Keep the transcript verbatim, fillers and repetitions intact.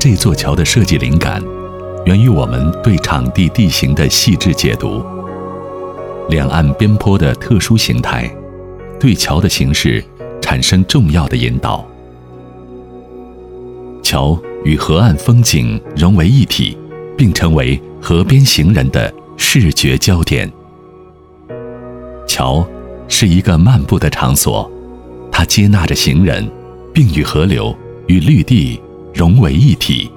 这座桥的设计灵感，源于我们对场地地形的细致解读。两岸边坡的特殊形态，对桥的形式产生重要的引导。桥与河岸风景融为一体，并成为河边行人的视觉焦点。桥是一个漫步的场所，它接纳着行人，并与河流与绿地融为一体。